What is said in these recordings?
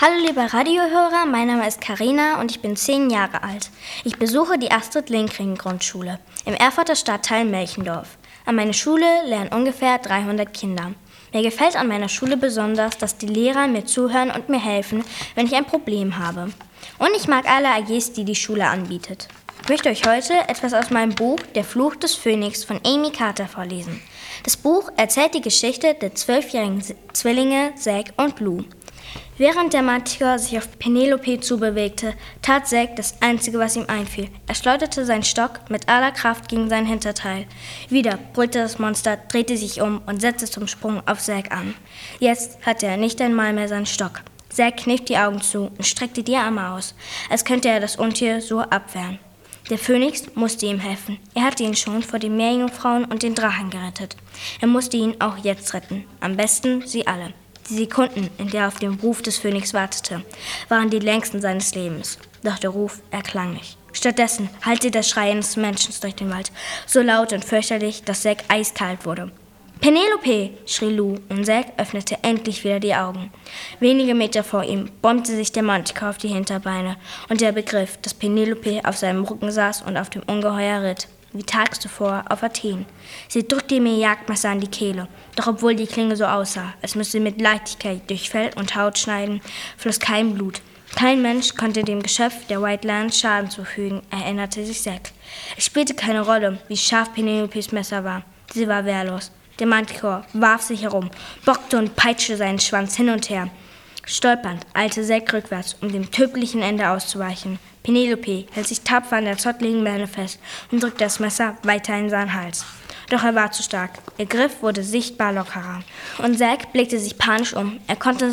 Hallo liebe Radiohörer, mein Name ist Karina und ich bin 10 Jahre alt. Ich besuche die Astrid-Lindgren-Grundschule im Erfurter Stadtteil Melchendorf. An meiner Schule lernen ungefähr 300 Kinder. Mir gefällt an meiner Schule besonders, dass die Lehrer mir zuhören und mir helfen, wenn ich ein Problem habe. Und ich mag alle AGs, die die Schule anbietet. Ich möchte euch heute etwas aus meinem Buch Der Fluch des Phönix von Amy Carter vorlesen. Das Buch erzählt die Geschichte der 12-jährigen Zwillinge Zack und Lou. Während der Manticore sich auf Penelope zubewegte, tat Zack das Einzige, was ihm einfiel. Er schleuderte seinen Stock mit aller Kraft gegen sein Hinterteil. Wieder brüllte das Monster, drehte sich um und setzte zum Sprung auf Zack an. Jetzt hatte er nicht einmal mehr seinen Stock. Zack kniff die Augen zu und streckte die Arme aus, als könnte er das Untier so abwehren. Der Phönix musste ihm helfen. Er hatte ihn schon vor den Meerjungfrauen und den Drachen gerettet. Er musste ihn auch jetzt retten. Am besten sie alle. Die Sekunden, in der er auf den Ruf des Phönix wartete, waren die längsten seines Lebens. Doch der Ruf erklang nicht. Stattdessen hallte der Schrei eines Menschen durch den Wald, so laut und fürchterlich, dass Zack eiskalt wurde. »Penelope«, schrie Lou, und Zack öffnete endlich wieder die Augen. Wenige Meter vor ihm bäumte sich der Manticore auf die Hinterbeine, und er begriff, dass Penelope auf seinem Rücken saß und auf dem Ungeheuer ritt, wie tags zuvor auf Athen. Sie drückte ihm ihr Jagdmesser an die Kehle, doch obwohl die Klinge so aussah, als müsste sie mit Leichtigkeit durch Fell und Haut schneiden, floss kein Blut. Kein Mensch konnte dem Geschöpf der White Lands Schaden zufügen, erinnerte sich Zack. Es spielte keine Rolle, wie scharf Penelopes Messer war. Sie war wehrlos. Der Manticore warf sich herum, bockte und peitschte seinen Schwanz hin und her. Stolpernd eilte Zack rückwärts, um dem tödlichen Ende auszuweichen. Penelope hält sich tapfer an der zotteligen Beine fest und drückt das Messer weiter in seinen Hals. Doch er war zu stark. Ihr Griff wurde sichtbar lockerer. Und Zack blickte sich panisch um. Er konnte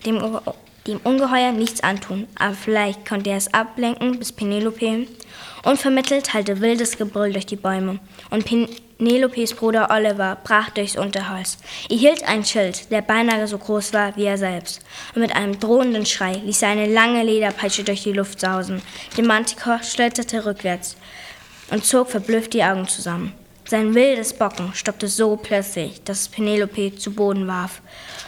dem Ungeheuer nichts antun, aber vielleicht konnte er es ablenken, bis Penelope. Unvermittelt hallte wildes Gebrüll durch die Bäume. Und Penelopes Bruder Oliver brach durchs Unterholz. Er hielt einen Schild, der beinahe so groß war wie er selbst. Und mit einem drohenden Schrei ließ er eine lange Lederpeitsche durch die Luft sausen. Der Manticore schletterte rückwärts und zog verblüfft die Augen zusammen. Sein wildes Bocken stoppte so plötzlich, dass es Penelope zu Boden warf.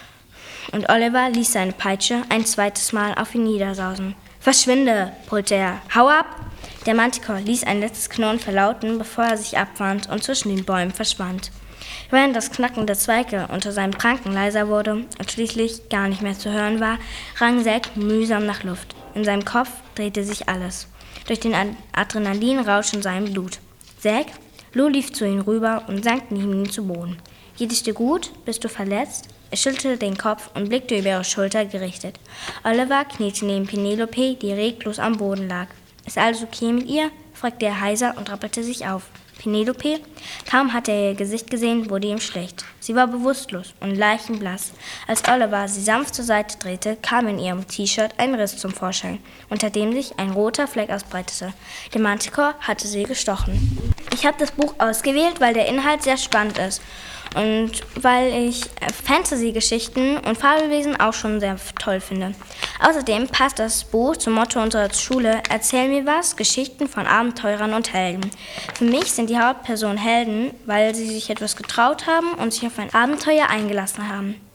Und Oliver ließ seine Peitsche ein zweites Mal auf ihn niedersausen. »Verschwinde«, brüllte er. »Hau ab!« Der Manticore ließ ein letztes Knurren verlauten, bevor er sich abwand und zwischen den Bäumen verschwand. Während das Knacken der Zweige unter seinen Pranken leiser wurde und schließlich gar nicht mehr zu hören war, rang Zack mühsam nach Luft. In seinem Kopf drehte sich alles. Durch den Adrenalinrausch in seinem Blut. »Zack?« Lou lief zu ihm rüber und sank neben ihm zu Boden. »Geht es dir gut? Bist du verletzt?« Er schüttelte den Kopf und blickte über ihre Schulter gerichtet. Oliver kniete neben Penelope, die reglos am Boden lag. »Ist alles okay mit ihr?« fragte er heiser und rappelte sich auf. Penelope? Kaum hatte er ihr Gesicht gesehen, wurde ihm schlecht. Sie war bewusstlos und leichenblass. Als Oliver sie sanft zur Seite drehte, kam in ihrem T-Shirt ein Riss zum Vorschein, unter dem sich ein roter Fleck ausbreitete. Der Manticore hatte sie gestochen. Ich habe das Buch ausgewählt, weil der Inhalt sehr spannend ist. Und weil ich Fantasy-Geschichten und Fabelwesen auch schon sehr toll finde. Außerdem passt das Buch zum Motto unserer Schule »Erzähl mir was, Geschichten von Abenteurern und Helden«. Für mich sind die Hauptpersonen Helden, weil sie sich etwas getraut haben und sich auf ein Abenteuer eingelassen haben.